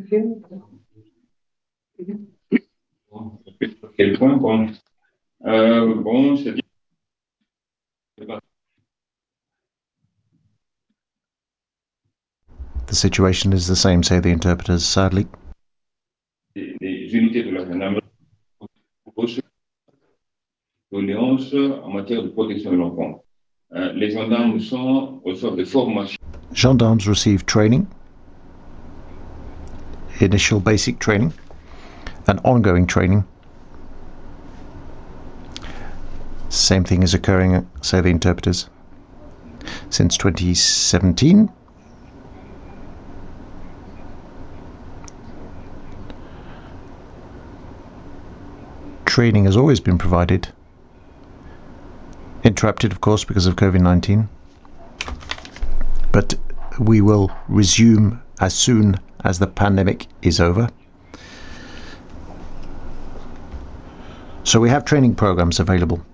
Quel point, bon. Bon, c'est-à-dire The situation is the same, say the interpreters, sadly. des unités de la gendarmerie doléances en matière de protection de l'enfant. Les gendarmes reçoivent des formations. Gendarmes receive training, initial basic training, and ongoing training. Same thing is occurring, say the interpreters, since 2017. Training has always been provided, interrupted of course because of COVID-19, but we will resume as soon as the pandemic is over. So we have training programs available.